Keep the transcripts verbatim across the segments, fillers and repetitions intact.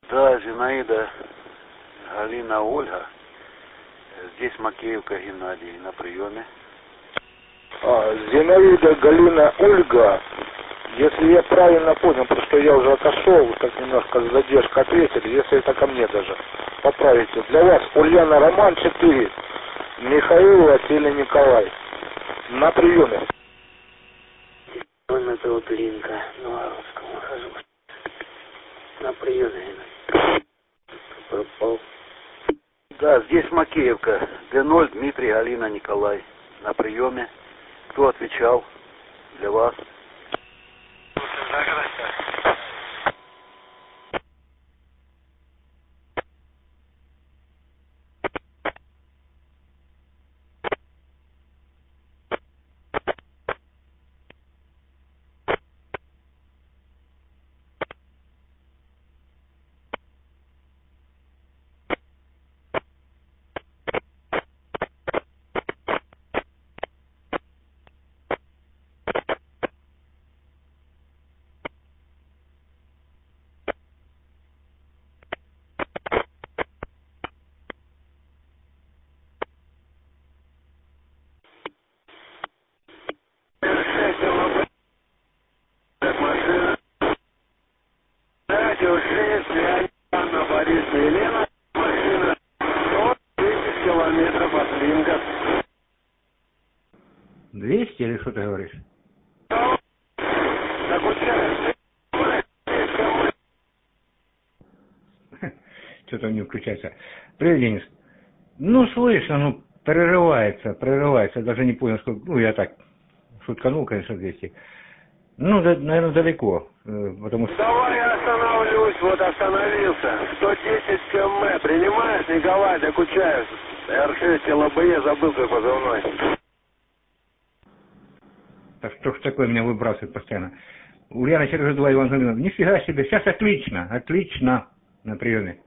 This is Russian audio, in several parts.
Да, Зинаида, Галина, Ольга. Здесь Макеевка, Геннадий, на приеме. А, Зинаида, Галина, Ольга. Если я правильно понял, потому что я уже отошел, так немножко с задержкой ответили, если это ко мне даже. Поправите. Для вас Ульяна, Роман четыре. Михаил, Василий, Николай. На приеме. Меня зовут Линка, на Воровском нахожусь. На приеме. Пропал. Да, здесь Макеевка. Д ноль, Дмитрий, Галина, Николай. На приеме. Кто отвечал для вас? двести или что ты говоришь? Что-то не включается. Привет, Денис. Ну, слышно, ну, прерывается, прерывается. Даже не понял, что... Ну, я так шутканул, конечно, двести. Ну, да, наверное, далеко. Потому что... Давай я остановлюсь, вот остановился. сто десять километров. Принимаешь, Николай, Докучаев. эр шесть эл бэ е, забыл твой позывной. Так что ж такое меня выбрасывает постоянно. Ульяна, Сережа два, Иван Галинов. Нифига себе, сейчас отлично, отлично на приеме.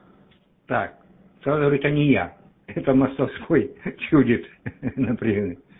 Так, сразу говорю, это не я. Это Мостовской чудит на приеме.